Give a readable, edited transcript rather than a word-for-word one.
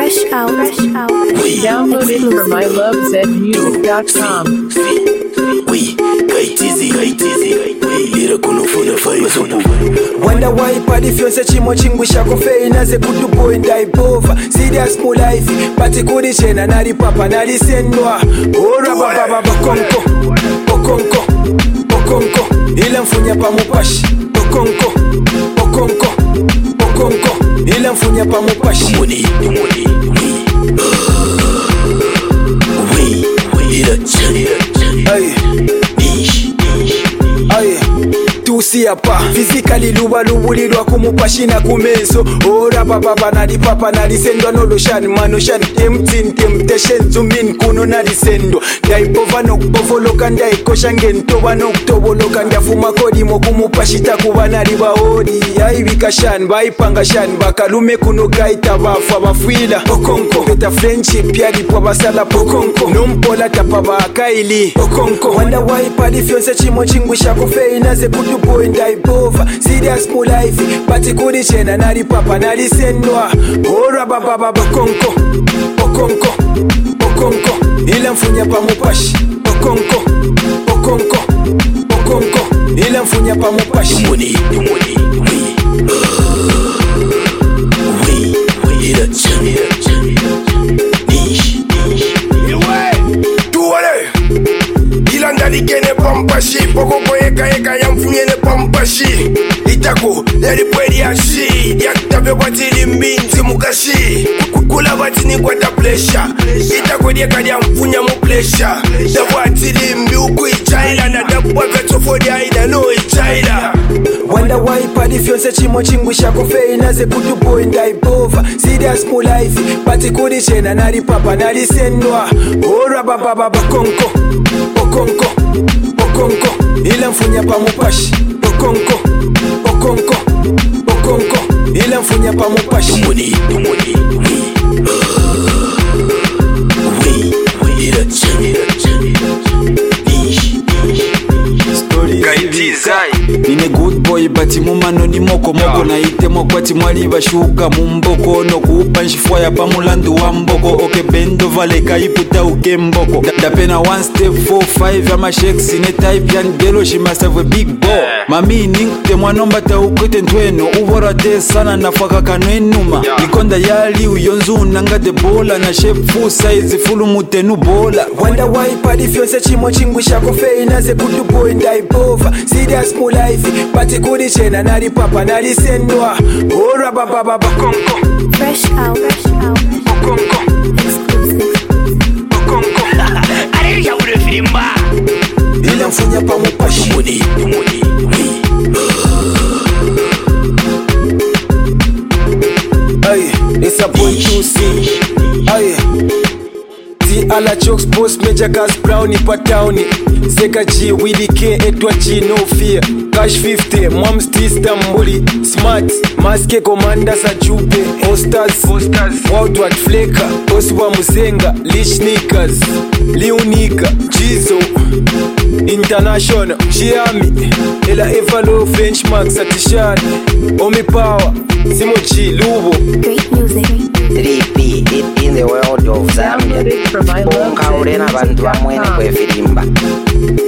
Fresh out. Download it from ilovezmusic.com. Wonder why party fyonse chimo chingwisha kofei naze kutupo ndaibova serious mu life but kuri chena nari papa nari sendwa ora baba bakonko okonko ila mfunya pa mupashi okonko ila mfunya pa mupashi tusi apa physically lubulirwa kumupashi na kumeso ora baba nali papa nali sendwa noloshani manoshan temptation zumin kuno nali sendwa ndaipova nokupofoloka ndaikosha ngentoba nokutoboloka ndafuma kodimo kumupashi takuba nali baodi aibikashani baipangashani bakalume kuno gaita bafa bafwila okonko beta friendship yalipo basala pokonko nompola tapa bakaili okonko wanda waipadi fyonse chimo chingwisha kofei naze kutupo ndaibova serious mu life but kuri chena nali papa nali sendwa ora baba bakonko okonko ila mfunya pa mupashi okonko ila mfunya pa mupashi Ndaligene pampashi poko eka ya mfunyene pampashi itako yalipweli ashi yakutavyo kwatili mbinzi mukashi kukula batini kwata plesha itako lyeka lya mfunya mu plesha dabwatili mbi ukwichaila na dabwa vetofodi aina no ichaila wanda waipadi fyonse chimo chingwisha kofei naze kutupo ndaibova serious mu life but kuri chena nali papa nali sendwa ora baba bakonko ila mfunya pa mupashi okonko ila mfunya pa mupashi nine good boy bati mumano ni moko na itemo kwati mwali bashuka mumboko no kuupa nshifwaya pa mulandu wa mboko oke bendo vale kaiputa uke mboko dapena 1 step 4 5 ya mashek sine type yan gelo she must have a big ball mami ninkute mwanomba ta ukwete ntweno uvora te sana nafaka kanwenuma nikonda yali uyonzu unanga de bola na shape full size full mutenu bola wanda waipadi fyonse chimo chingwisha kofei naze kutupo ndaibova serious mu life but kuri chena nali papa nali sendwa ora baba bakonko Fresh out. okonko Areya ule filimba ila mfunya pa mupashi it's a point to see ala chokes boss major gas brown ipa town Zeka G Willy K etwa G no fear Cash 50 Moms Tista Mbuli Smart Maske Commander Sajupe Hosters Wildward Flaker Oswa Musenga Lich Sneakers Leonika Jizo International Chiami Ela Evalo French Max Satishani Omi Power Simochi Lubo Great music 3P in the world of Zambia. Bonka urena bantu amwene kwe filimba.